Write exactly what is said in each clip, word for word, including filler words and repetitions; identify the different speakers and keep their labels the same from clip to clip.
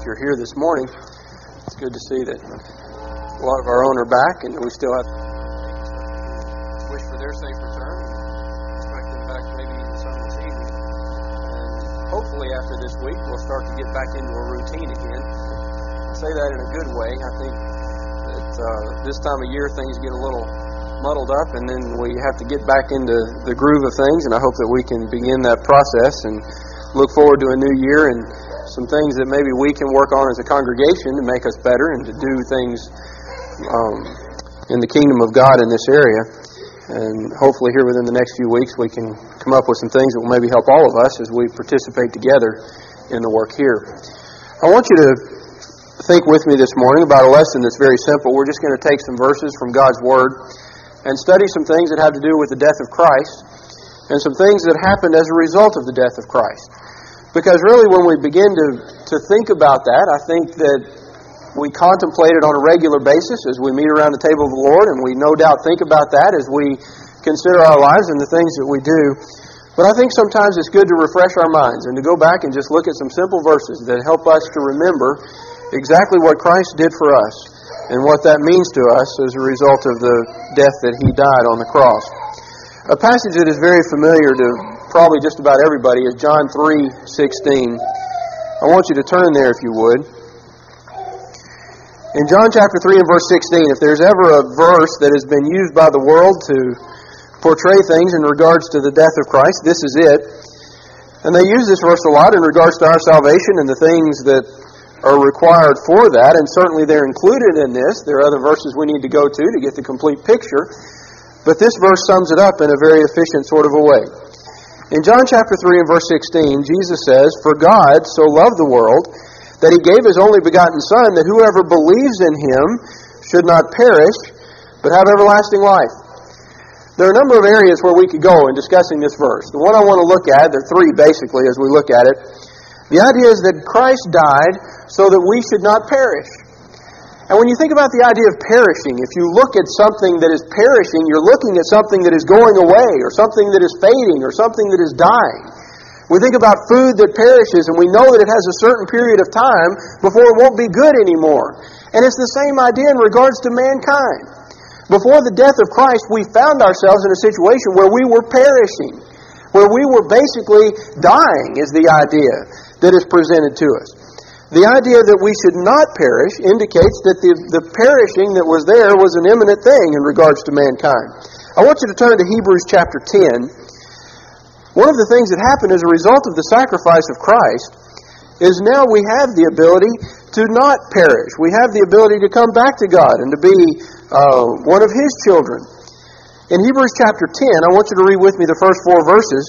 Speaker 1: you're here this morning. It's good to see that a lot of our own are back, and we still have to wish for their safe return. Expect them back maybe even some this evening. And hopefully after this week, we'll start to get back into a routine again. I say that in a good way. I think that uh, this time of year things get a little muddled up, and then we have to get back into the groove of things, and I hope that we can begin that process and look forward to a new year and some things that maybe we can work on as a congregation to make us better and to do things um, in the kingdom of God in this area. And hopefully here within the next few weeks we can come up with some things that will maybe help all of us as we participate together in the work here. I want you to think with me this morning about a lesson that's very simple. We're just going to take some verses from God's Word and study some things that have to do with the death of Christ and some things that happened as a result of the death of Christ. Because really when we begin to, to think about that, I think that we contemplate it on a regular basis as we meet around the table of the Lord, and we no doubt think about that as we consider our lives and the things that we do. But I think sometimes it's good to refresh our minds and to go back and just look at some simple verses that help us to remember exactly what Christ did for us and what that means to us as a result of the death that He died on the cross. A passage that is very familiar to probably just about everybody is John three sixteen. I want you to turn there if you would. In John chapter three and verse sixteen, if there's ever a verse that has been used by the world to portray things in regards to the death of Christ, this is it. And they use this verse a lot in regards to our salvation and the things that are required for that, and certainly they're included in this. There are other verses we need to go to to get the complete picture. But this verse sums it up in a very efficient sort of a way. In John chapter three and verse sixteen, Jesus says, "For God so loved the world that He gave His only begotten Son, that whoever believes in Him should not perish, but have everlasting life." There are a number of areas where we could go in discussing this verse. The one I want to look at, there are three basically as we look at it. The idea is that Christ died so that we should not perish. And when you think about the idea of perishing, if you look at something that is perishing, you're looking at something that is going away, or something that is fading, or something that is dying. We think about food that perishes, and we know that it has a certain period of time before it won't be good anymore. And it's the same idea in regards to mankind. Before the death of Christ, we found ourselves in a situation where we were perishing, where we were basically dying, is the idea that is presented to us. The idea that we should not perish indicates that the, the perishing that was there was an imminent thing in regards to mankind. I want you to turn to Hebrews chapter ten. One of the things that happened as a result of the sacrifice of Christ is now we have the ability to not perish. We have the ability to come back to God and to be uh, one of His children. In Hebrews chapter ten, I want you to read with me the first four verses.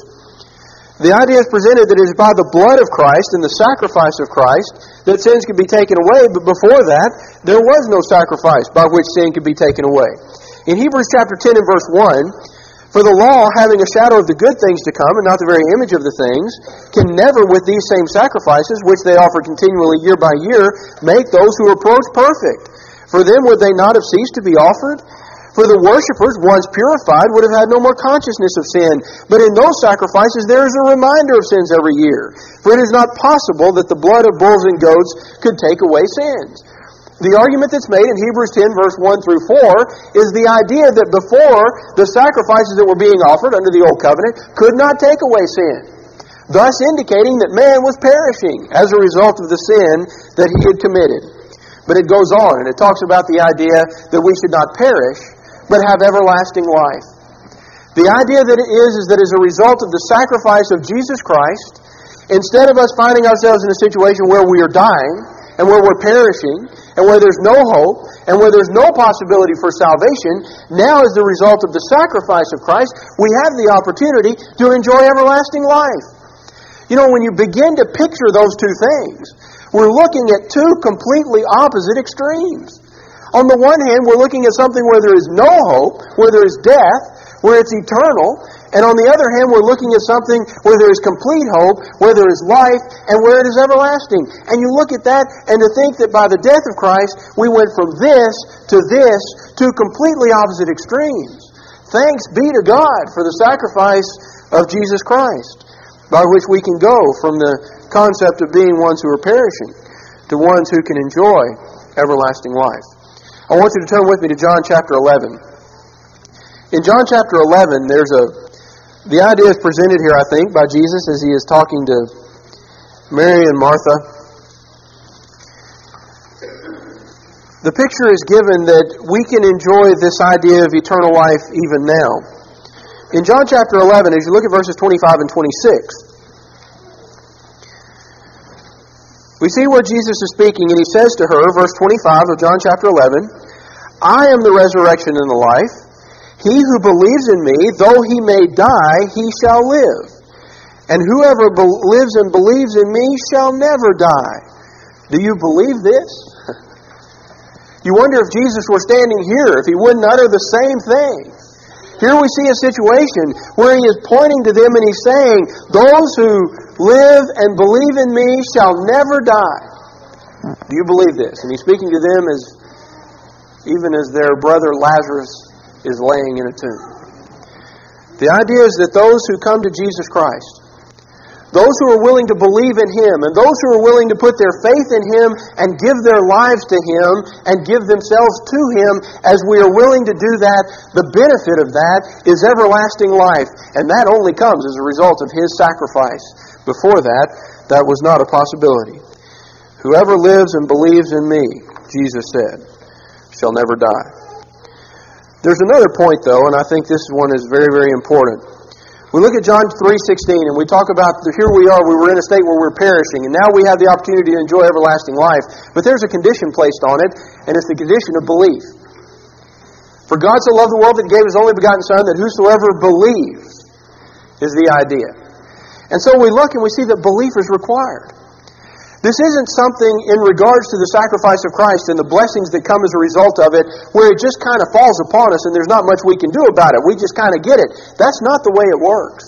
Speaker 1: The idea is presented that it is by the blood of Christ and the sacrifice of Christ that sins could be taken away, but before that, there was no sacrifice by which sin could be taken away. In Hebrews chapter ten and verse one, "For the law, having a shadow of the good things to come, and not the very image of the things, can never with these same sacrifices, which they offer continually year by year, make those who approach perfect. For then would they not have ceased to be offered? For the worshippers, once purified, would have had no more consciousness of sin. But in those sacrifices there is a reminder of sins every year. For it is not possible that the blood of bulls and goats could take away sins." The argument that's made in Hebrews ten, verse one through four, is the idea that before, the sacrifices that were being offered under the Old Covenant could not take away sin, thus indicating that man was perishing as a result of the sin that he had committed. But it goes on, and it talks about the idea that we should not perish, but have everlasting life. The idea that it is, is that as a result of the sacrifice of Jesus Christ, instead of us finding ourselves in a situation where we are dying, and where we're perishing, and where there's no hope, and where there's no possibility for salvation, now as the result of the sacrifice of Christ, we have the opportunity to enjoy everlasting life. You know, when you begin to picture those two things, we're looking at two completely opposite extremes. On the one hand, we're looking at something where there is no hope, where there is death, where it's eternal. And on the other hand, we're looking at something where there is complete hope, where there is life, and where it is everlasting. And you look at that, and to think that by the death of Christ, we went from this to this, to completely opposite extremes. Thanks be to God for the sacrifice of Jesus Christ, by which we can go from the concept of being ones who are perishing to ones who can enjoy everlasting life. I want you to turn with me to John chapter eleven. In John chapter eleven, there's a the idea is presented here, I think, by Jesus as he is talking to Mary and Martha. The picture is given that we can enjoy this idea of eternal life even now. In John chapter eleven, as you look at verses twenty-five and twenty-six, we see where Jesus is speaking, and he says to her, verse twenty-five of John chapter eleven, I am the resurrection and the life. He who believes in me, though he may die, he shall live. And whoever be- lives and believes in me shall never die. Do you believe this? You wonder if Jesus were standing here, if he wouldn't utter the same thing. Here we see a situation where he is pointing to them and he's saying, those who live and believe in me shall never die. Do you believe this? And he's speaking to them as even as their brother Lazarus is laying in a tomb. The idea is that those who come to Jesus Christ, those who are willing to believe in Him, and those who are willing to put their faith in Him and give their lives to Him and give themselves to Him, as we are willing to do that, the benefit of that is everlasting life. And that only comes as a result of His sacrifice. Before that, that was not a possibility. Whoever lives and believes in me, Jesus said, shall never die. There's another point, though, and I think this one is very, very important. We look at John three sixteen, and we talk about, here we are, we were in a state where we're perishing, and now we have the opportunity to enjoy everlasting life. But there's a condition placed on it, and it's the condition of belief. For God so loved the world that He gave His only begotten Son, that whosoever believes is the idea. And so we look and we see that belief is required. This isn't something in regards to the sacrifice of Christ and the blessings that come as a result of it, where it just kind of falls upon us and there's not much we can do about it. We just kind of get it. That's not the way it works.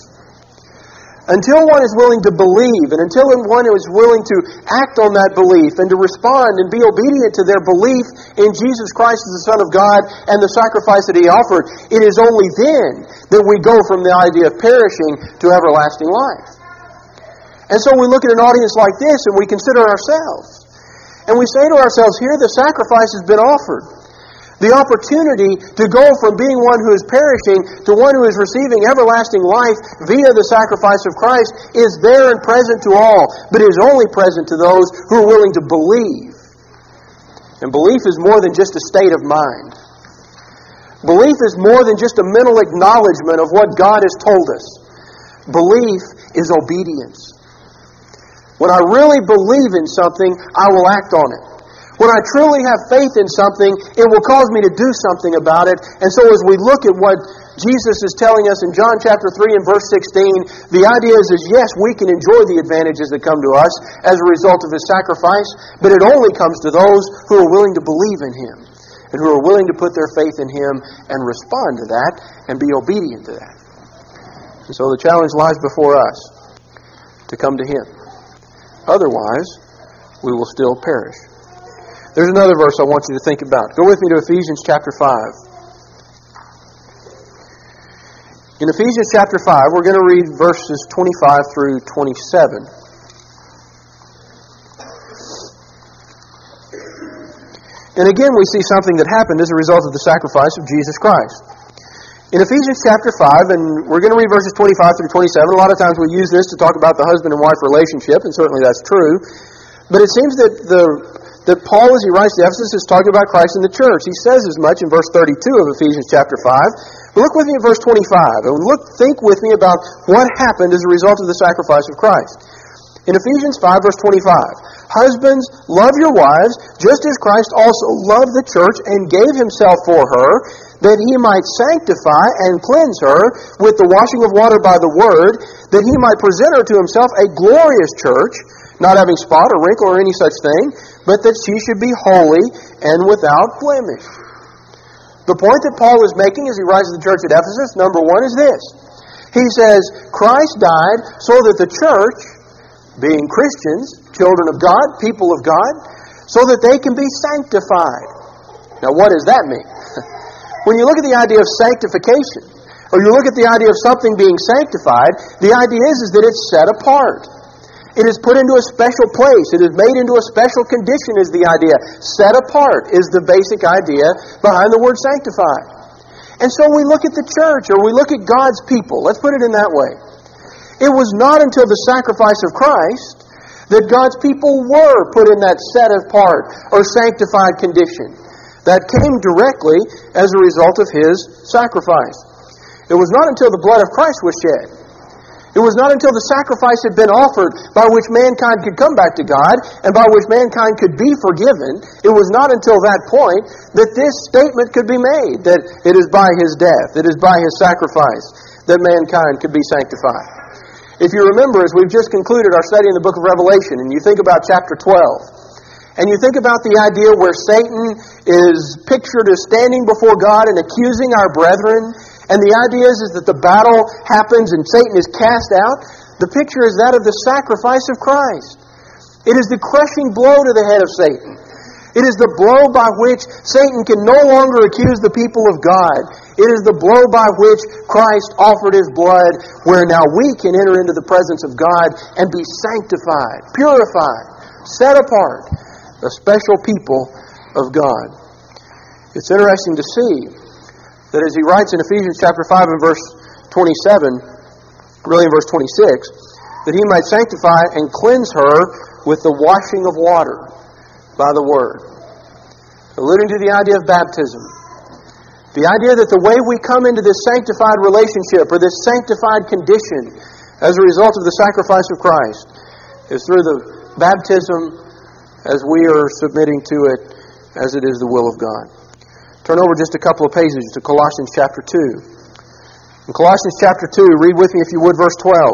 Speaker 1: Until one is willing to believe, and until one is willing to act on that belief and to respond and be obedient to their belief in Jesus Christ as the Son of God and the sacrifice that He offered, it is only then that we go from the idea of perishing to everlasting life. And so we look at an audience like this and we consider ourselves. And we say to ourselves, here the sacrifice has been offered. The opportunity to go from being one who is perishing to one who is receiving everlasting life via the sacrifice of Christ is there and present to all, but is only present to those who are willing to believe. And belief is more than just a state of mind. Belief is more than just a mental acknowledgement of what God has told us. Belief is obedience. When I really believe in something, I will act on it. When I truly have faith in something, it will cause me to do something about it. And so as we look at what Jesus is telling us in John chapter three and verse sixteen, the idea is, is yes, we can enjoy the advantages that come to us as a result of His sacrifice, but it only comes to those who are willing to believe in Him and who are willing to put their faith in Him and respond to that and be obedient to that. And so the challenge lies before us to come to Him. Otherwise, we will still perish. There's another verse I want you to think about. Go with me to Ephesians chapter five. In Ephesians chapter five, we're going to read verses twenty-five through twenty-seven. And again, we see something that happened as a result of the sacrifice of Jesus Christ. In Ephesians chapter five, and we're going to read verses twenty-five through twenty-seven. A lot of times we use this to talk about the husband and wife relationship, and certainly that's true. But it seems that the that Paul, as he writes to Ephesus, is talking about Christ in the church. He says as much in verse thirty-two of Ephesians chapter five. But look with me at verse twenty-five, and look, think with me about what happened as a result of the sacrifice of Christ. In Ephesians five, verse twenty-five, husbands, love your wives, just as Christ also loved the church and gave Himself for her, that He might sanctify and cleanse her with the washing of water by the word, that He might present her to Himself a glorious church, not having spot or wrinkle or any such thing, but that she should be holy and without blemish. The point that Paul is making as he writes to the church at Ephesus, number one, is this. He says, Christ died so that the church, being Christians, children of God, people of God, so that they can be sanctified. Now, what does that mean? When you look at the idea of sanctification, or you look at the idea of something being sanctified, the idea is, is that it's set apart. It is put into a special place. It is made into a special condition is the idea. Set apart is the basic idea behind the word sanctified. And so we look at the church, or we look at God's people. Let's put it in that way. It was not until the sacrifice of Christ that God's people were put in that set apart or sanctified condition. That came directly as a result of His sacrifice. It was not until the blood of Christ was shed. It was not until the sacrifice had been offered by which mankind could come back to God and by which mankind could be forgiven. It was not until that point that this statement could be made, that it is by His death, it is by His sacrifice that mankind could be sanctified. If you remember, as we've just concluded our study in the book of Revelation, and you think about chapter twelve, and you think about the idea where Satan is pictured as standing before God and accusing our brethren, and the idea is, is that the battle happens and Satan is cast out. The picture is that of the sacrifice of Christ. It is the crushing blow to the head of Satan. It is the blow by which Satan can no longer accuse the people of God. It is the blow by which Christ offered His blood, where now we can enter into the presence of God and be sanctified, purified, set apart, a special people of God. It's interesting to see that as he writes in Ephesians chapter five and verse twenty-seven, really in verse twenty-six, that he might sanctify and cleanse her with the washing of water by the Word. Alluding to the idea of baptism. The idea that the way we come into this sanctified relationship or this sanctified condition as a result of the sacrifice of Christ is through the baptism as we are submitting to it as it is the will of God. Turn over just a couple of pages to Colossians chapter two. In Colossians chapter two, read with me if you would verse twelve.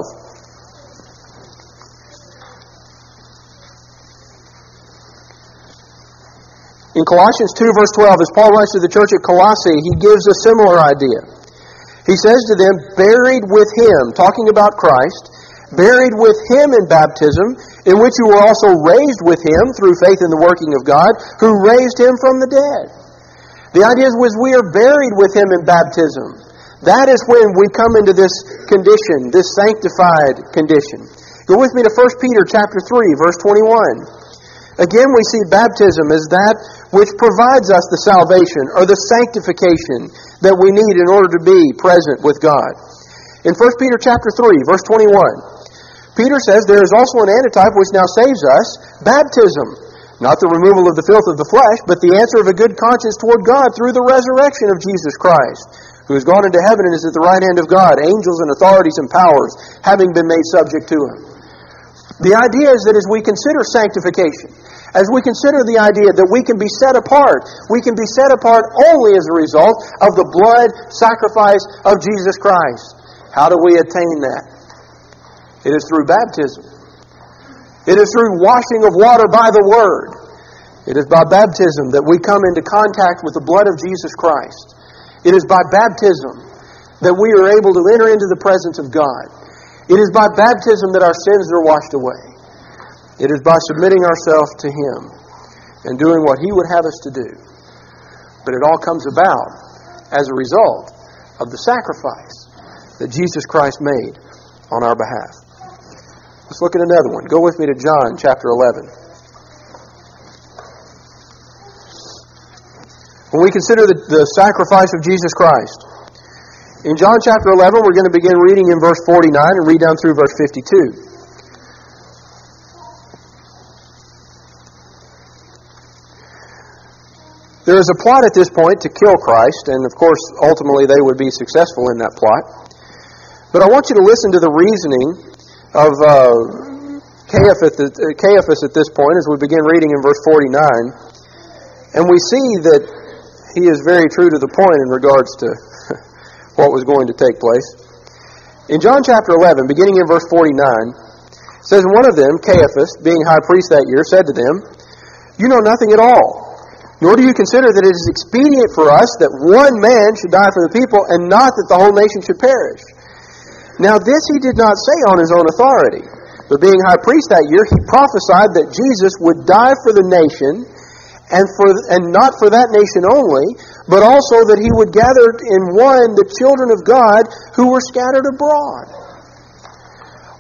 Speaker 1: In Colossians two verse twelve, as Paul writes to the church at Colossae, he gives a similar idea. He says to them, buried with Him, talking about Christ, buried with Him in baptism, in which you were also raised with Him through faith in the working of God, who raised Him from the dead. The idea was we are buried with Him in baptism. That is when we come into this condition, this sanctified condition. Go with me to First Peter chapter three, verse twenty-one. Again, we see baptism as that which provides us the salvation or the sanctification that we need in order to be present with God. In First Peter chapter three, verse twenty-one, Peter says, there is also an antitype which now saves us, baptism. Not the removal of the filth of the flesh, but the answer of a good conscience toward God through the resurrection of Jesus Christ, who has gone into heaven and is at the right hand of God, angels and authorities and powers having been made subject to Him. The idea is that as we consider sanctification, as we consider the idea that we can be set apart, we can be set apart only as a result of the blood sacrifice of Jesus Christ. How do we attain that? It is through baptism. It is through washing of water by the Word. It is by baptism that we come into contact with the blood of Jesus Christ. It is by baptism that we are able to enter into the presence of God. It is by baptism that our sins are washed away. It is by submitting ourselves to Him and doing what He would have us to do. But it all comes about as a result of the sacrifice that Jesus Christ made on our behalf. Let's look at another one. Go with me to John chapter eleven. When we consider the, the sacrifice of Jesus Christ, in John chapter eleven, we're going to begin reading in verse forty-nine and read down through verse fifty-two. There is a plot at this point to kill Christ, and of course, ultimately they would be successful in that plot. But I want you to listen to the reasoning of uh, Caiaphas, Caiaphas at this point as we begin reading in verse forty-nine. And we see that he is very true to the point in regards to what was going to take place. In John chapter eleven, beginning in verse forty-nine, it says, one of them, Caiaphas, being high priest that year, said to them, you know nothing at all, nor do you consider that it is expedient for us that one man should die for the people, and not that the whole nation should perish. Now this he did not say on his own authority, but being high priest that year, he prophesied that Jesus would die for the nation, and for and not for that nation only, but also that He would gather in one the children of God who were scattered abroad.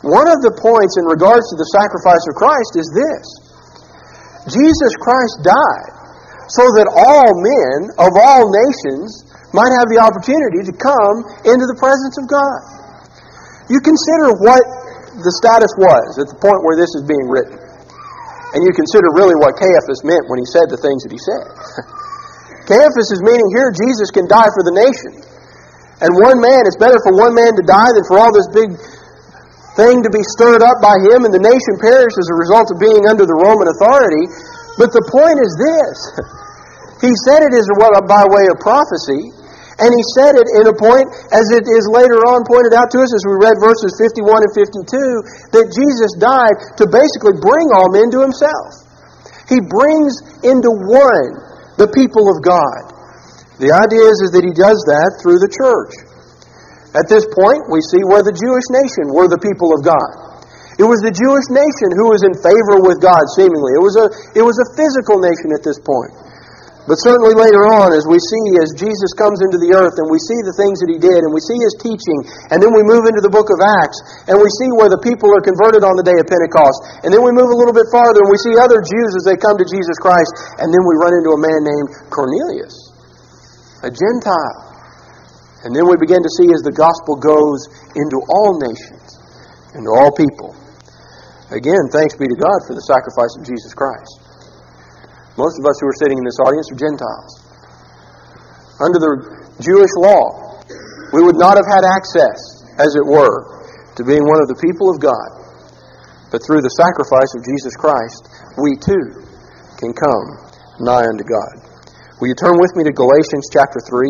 Speaker 1: One of the points in regards to the sacrifice of Christ is this. Jesus Christ died so that all men of all nations might have the opportunity to come into the presence of God. You consider what the status was at the point where this is being written. And you consider really what Caiaphas meant when he said the things that he said. Caiaphas is meaning here Jesus can die for the nation. And one man, it's better for one man to die than for all this big thing to be stirred up by him and the nation perish as a result of being under the Roman authority. But the point is this. He said it is by way of prophecy. And he said it in a point, as it is later on pointed out to us as we read verses fifty-one and fifty-two, that Jesus died to basically bring all men to himself. He brings into one the people of God. The idea is, is that he does that through the church. At this point, we see where the Jewish nation were the people of God. It was the Jewish nation who was in favor with God, seemingly. It was a, it was a physical nation at this point. But certainly later on, as we see, as Jesus comes into the earth, and we see the things that he did, and we see his teaching, and then we move into the book of Acts, and we see where the people are converted on the day of Pentecost, and then we move a little bit farther, and we see other Jews as they come to Jesus Christ, and then we run into a man named Cornelius, a Gentile. And then we begin to see as the gospel goes into all nations, into all people. Again, thanks be to God for the sacrifice of Jesus Christ. Most of us who are sitting in this audience are Gentiles. Under the Jewish law, we would not have had access, as it were, to being one of the people of God. But through the sacrifice of Jesus Christ, we too can come nigh unto God. Will you turn with me to Galatians chapter three?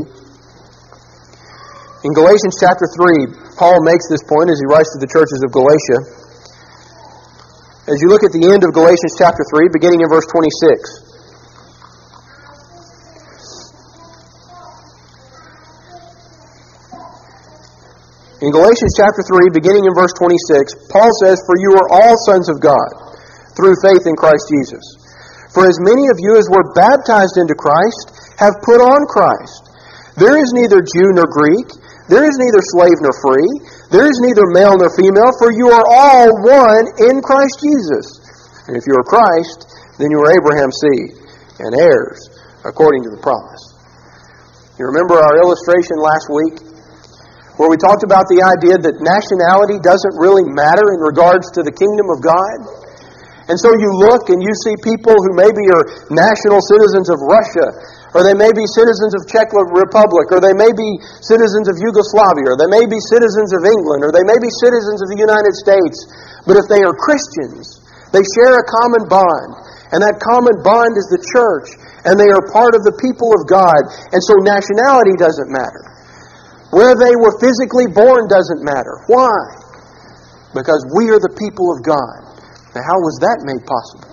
Speaker 1: In Galatians chapter three, Paul makes this point as he writes to the churches of Galatia. As you look at the end of Galatians chapter three, beginning in verse twenty-six, in Galatians chapter three, beginning in verse twenty-six, Paul says, "For you are all sons of God, through faith in Christ Jesus. For as many of you as were baptized into Christ have put on Christ. There is neither Jew nor Greek, there is neither slave nor free, there is neither male nor female, for you are all one in Christ Jesus. And if you are Christ, then you are Abraham's seed, and heirs according to the promise." You remember our illustration last week, where we talked about the idea that nationality doesn't really matter in regards to the kingdom of God. And so you look and you see people who maybe are national citizens of Russia, or they may be citizens of Czech Republic, or they may be citizens of Yugoslavia, or they may be citizens of England, or they may be citizens of the United States. But if they are Christians, they share a common bond. And that common bond is the church. And they are part of the people of God. And so nationality doesn't matter. Where they were physically born doesn't matter. Why? Because we are the people of God. Now, how was that made possible?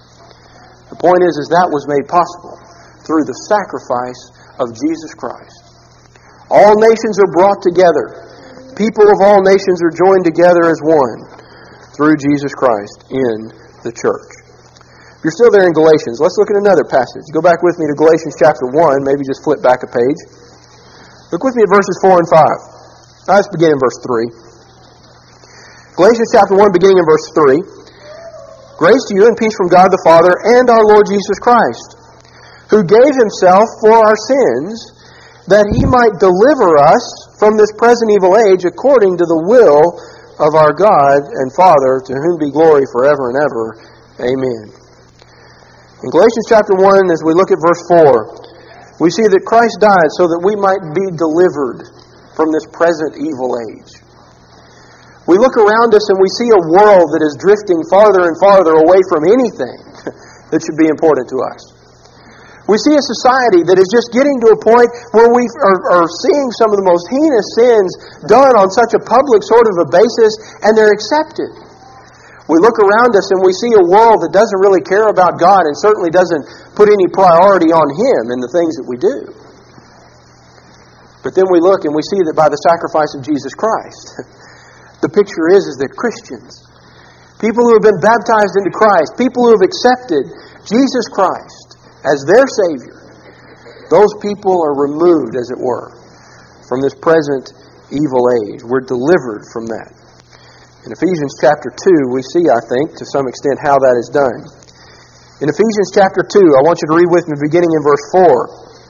Speaker 1: The point is, is that was made possible through the sacrifice of Jesus Christ. All nations are brought together. People of all nations are joined together as one through Jesus Christ in the church. If you're still there in Galatians, let's look at another passage. Go back with me to Galatians chapter one. Maybe just flip back a page. Look with me at verses four and five. Let's begin in verse three. Galatians chapter one, beginning in verse three. "Grace to you and peace from God the Father and our Lord Jesus Christ, who gave himself for our sins, that he might deliver us from this present evil age according to the will of our God and Father, to whom be glory forever and ever. Amen." In Galatians chapter one, as we look at verse four, we see that Christ died so that we might be delivered from this present evil age. We look around us and we see a world that is drifting farther and farther away from anything that should be important to us. We see a society that is just getting to a point where we are, are seeing some of the most heinous sins done on such a public sort of a basis, and they're accepted. We look around us and we see a world that doesn't really care about God and certainly doesn't put any priority on Him in the things that we do. But then we look and we see that by the sacrifice of Jesus Christ, the picture is, is that Christians, people who have been baptized into Christ, people who have accepted Jesus Christ as their Savior, those people are removed, as it were, from this present evil age. We're delivered from that. In Ephesians chapter two, we see, I think, to some extent how that is done. In Ephesians chapter two, I want you to read with me beginning in verse four.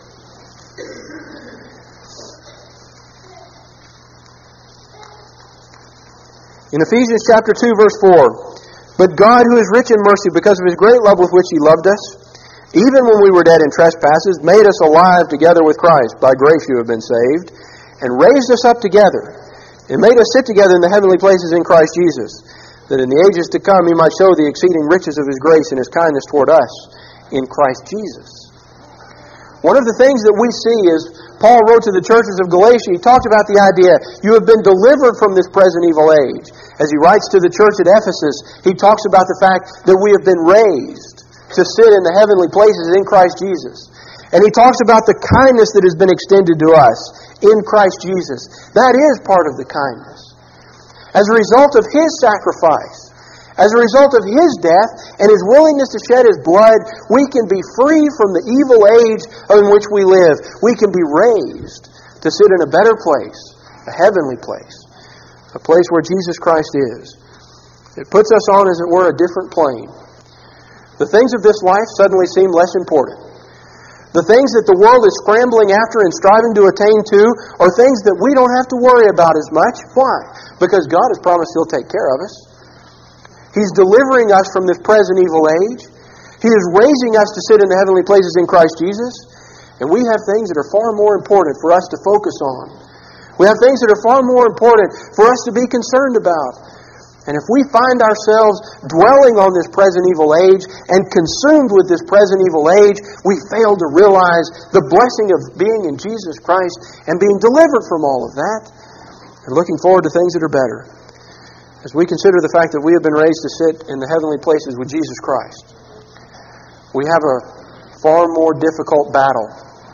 Speaker 1: In Ephesians chapter two, verse four, "But God, who is rich in mercy, because of His great love with which He loved us, even when we were dead in trespasses, made us alive together with Christ. By grace you have been saved, and raised us up together, and made us sit together in the heavenly places in Christ Jesus, that in the ages to come He might show the exceeding riches of His grace and His kindness toward us in Christ Jesus." One of the things that we see is Paul wrote to the churches of Galatia. He talked about the idea, you have been delivered from this present evil age. As he writes to the church at Ephesus, he talks about the fact that we have been raised to sit in the heavenly places in Christ Jesus. And he talks about the kindness that has been extended to us in Christ Jesus. That is part of the kindness. As a result of His sacrifice, as a result of His death and His willingness to shed His blood, we can be free from the evil age in which we live. We can be raised to sit in a better place, a heavenly place, a place where Jesus Christ is. It puts us on, as it were, a different plane. The things of this life suddenly seem less important. The things that the world is scrambling after and striving to attain to are things that we don't have to worry about as much. Why? Because God has promised He'll take care of us. He's delivering us from this present evil age. He is raising us to sit in the heavenly places in Christ Jesus. And we have things that are far more important for us to focus on. We have things that are far more important for us to be concerned about. And if we find ourselves dwelling on this present evil age and consumed with this present evil age, we fail to realize the blessing of being in Jesus Christ and being delivered from all of that and looking forward to things that are better. As we consider the fact that we have been raised to sit in the heavenly places with Jesus Christ, we have a far more difficult battle,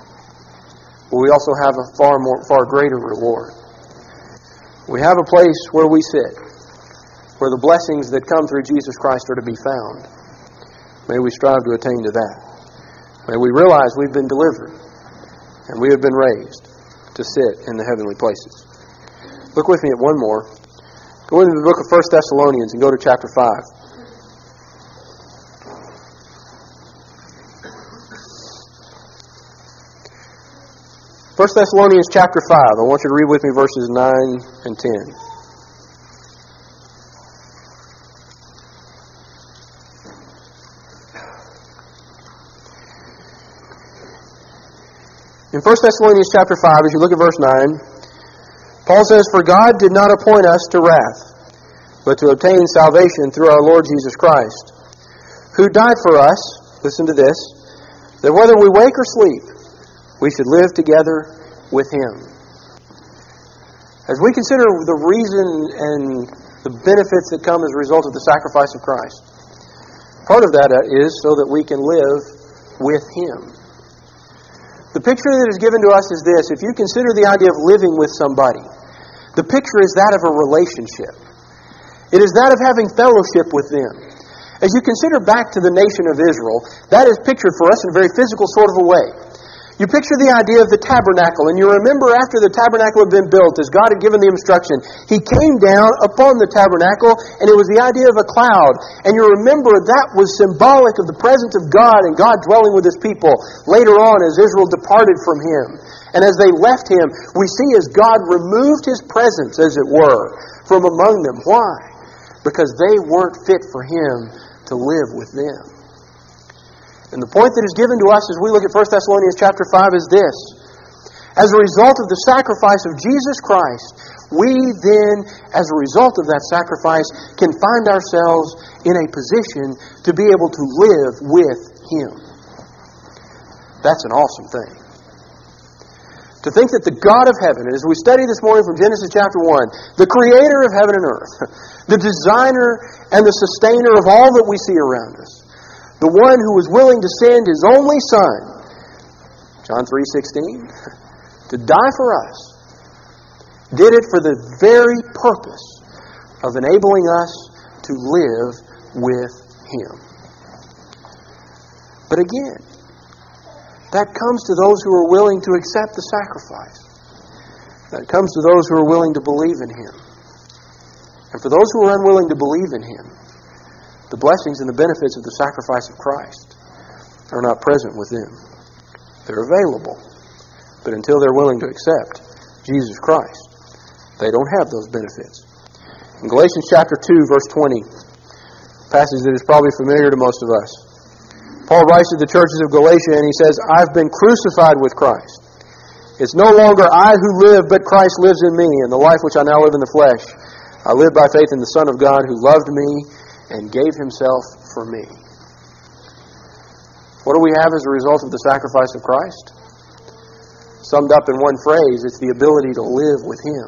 Speaker 1: but we also have a far more, far greater reward. We have a place where we sit, where the blessings that come through Jesus Christ are to be found. May we strive to attain to that. May we realize we've been delivered and we have been raised to sit in the heavenly places. Look with me at one more. Go into the book of First Thessalonians and go to chapter five. First Thessalonians chapter five. I want you to read with me verses nine and ten. In First Thessalonians chapter five, as you look at verse nine, Paul says, "For God did not appoint us to wrath, but to obtain salvation through our Lord Jesus Christ, who died for us," listen to this, "that whether we wake or sleep, we should live together with Him." As we consider the reason and the benefits that come as a result of the sacrifice of Christ, part of that is so that we can live with Him. The picture that is given to us is this. If you consider the idea of living with somebody, the picture is that of a relationship. It is that of having fellowship with them. As you consider back to the nation of Israel, that is pictured for us in a very physical sort of a way. You picture the idea of the tabernacle, and you remember after the tabernacle had been built, as God had given the instruction, He came down upon the tabernacle, and it was the idea of a cloud. And you remember that was symbolic of the presence of God and God dwelling with His people later on as Israel departed from Him. And as they left Him, we see as God removed His presence, as it were, from among them. Why? Because they weren't fit for Him to live with them. And the point that is given to us as we look at First Thessalonians chapter five is this. As a result of the sacrifice of Jesus Christ, we then, as a result of that sacrifice, can find ourselves in a position to be able to live with Him. That's an awesome thing. To think that the God of heaven, as we study this morning from Genesis chapter one, the creator of heaven and earth, the designer and the sustainer of all that we see around us, the one who was willing to send His only Son, John three sixteen, to die for us, did it for the very purpose of enabling us to live with Him. But again, that comes to those who are willing to accept the sacrifice. That comes to those who are willing to believe in Him. And for those who are unwilling to believe in Him, the blessings and the benefits of the sacrifice of Christ are not present with them. They're available, but until they're willing to accept Jesus Christ, they don't have those benefits. In Galatians chapter two, verse twenty, a passage that is probably familiar to most of us, Paul writes to the churches of Galatia and he says, I've been crucified with Christ. It's no longer I who live, but Christ lives in me, and the life which I now live in the flesh, I live by faith in the Son of God who loved me and gave Himself for me. What do we have as a result of the sacrifice of Christ? Summed up in one phrase, it's the ability to live with Him.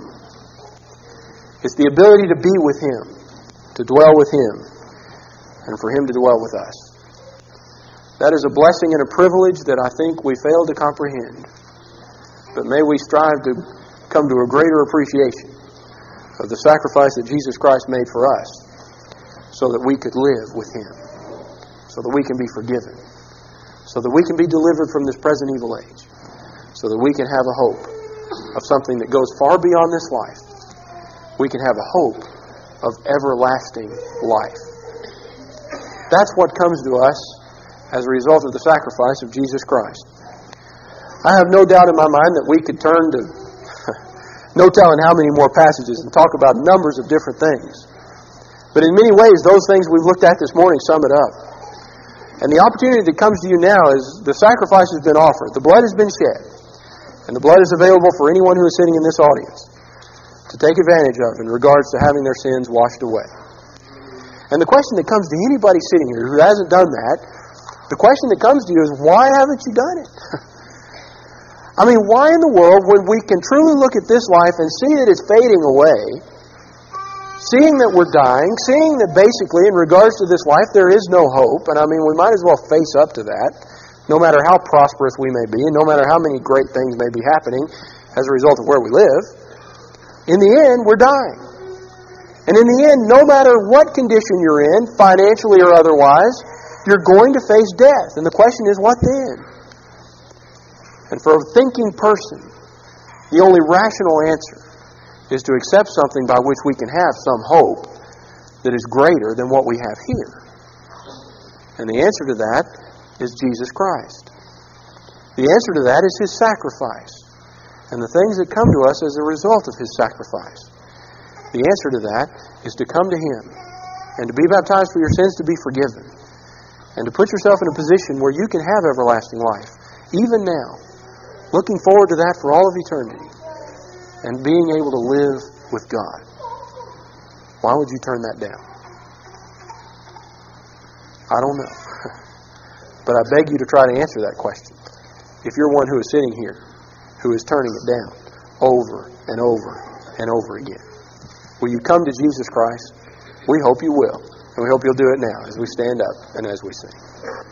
Speaker 1: It's the ability to be with Him, to dwell with Him, and for Him to dwell with us. That is a blessing and a privilege that I think we fail to comprehend. But may we strive to come to a greater appreciation of the sacrifice that Jesus Christ made for us so that we could live with Him, so that we can be forgiven, so that we can be delivered from this present evil age, so that we can have a hope of something that goes far beyond this life. We can have a hope of everlasting life. That's what comes to us as a result of the sacrifice of Jesus Christ. I have no doubt in my mind that we could turn to no telling how many more passages and talk about numbers of different things. But in many ways, those things we've looked at this morning sum it up. And the opportunity that comes to you now is the sacrifice has been offered. The blood has been shed. And the blood is available for anyone who is sitting in this audience to take advantage of in regards to having their sins washed away. And the question that comes to anybody sitting here who hasn't done that, the question that comes to you is, why haven't you done it? I mean, why in the world, when we can truly look at this life and see that it's fading away, seeing that we're dying, seeing that basically in regards to this life there is no hope, and I mean, we might as well face up to that, no matter how prosperous we may be, and no matter how many great things may be happening as a result of where we live, in the end, we're dying. And in the end, no matter what condition you're in, financially or otherwise, you're going to face death. And the question is, what then? And for a thinking person, the only rational answer is to accept something by which we can have some hope that is greater than what we have here. And the answer to that is Jesus Christ. The answer to that is His sacrifice and the things that come to us as a result of His sacrifice. The answer to that is to come to Him and to be baptized for your sins to be forgiven and to put yourself in a position where you can have everlasting life, even now, looking forward to that for all of eternity and being able to live with God. Why would you turn that down? I don't know. But I beg you to try to answer that question. If you're one who is sitting here, who is turning it down over and over and over again, will you come to Jesus Christ? We hope you will. And we hope you'll do it now as we stand up and as we sing.